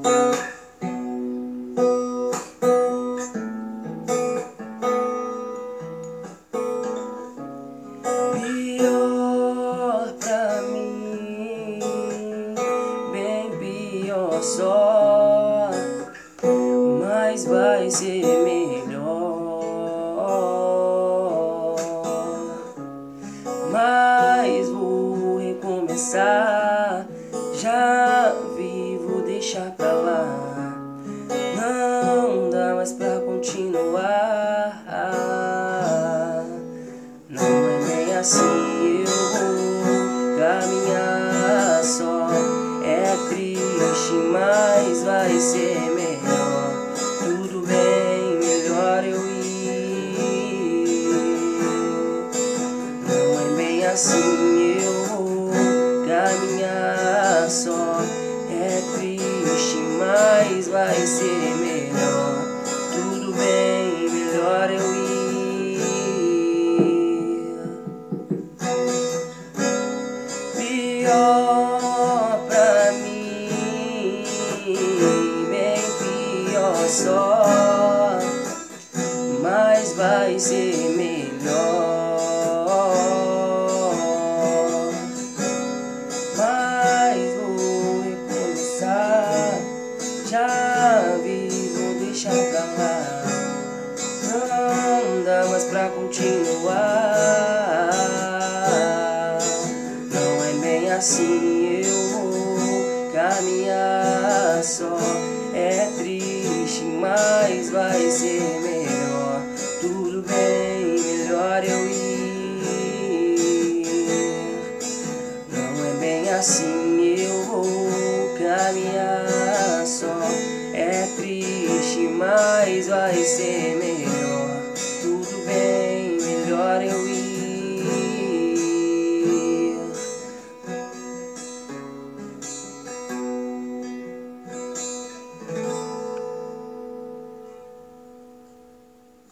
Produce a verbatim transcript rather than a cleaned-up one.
Pior pra mim, bem pior só, mas vai ser melhor. Mas vou recomeçar, já vivo, deixar pra lá. Não dá mais pra continuar. Não é bem assim, eu vou caminhar só. É triste, mas vai ser melhor. Tudo bem, melhor eu ir. Não é bem assim, eu vou caminhar só. É triste, mas vai ser melhor. Tudo bem, melhor eu ir. Pior pra mim, bem pior só, mas vai ser melhor. Mas vou recomeçar, já vivo, deixar pra lá. Não dá mais pra continuar. Não é bem assim, eu vou caminhar só. É triste, mas vai ser melhor. Tudo bem, melhor eu ir. Não é bem assim, eu vou caminhar só. É triste, mas vai ser melhor.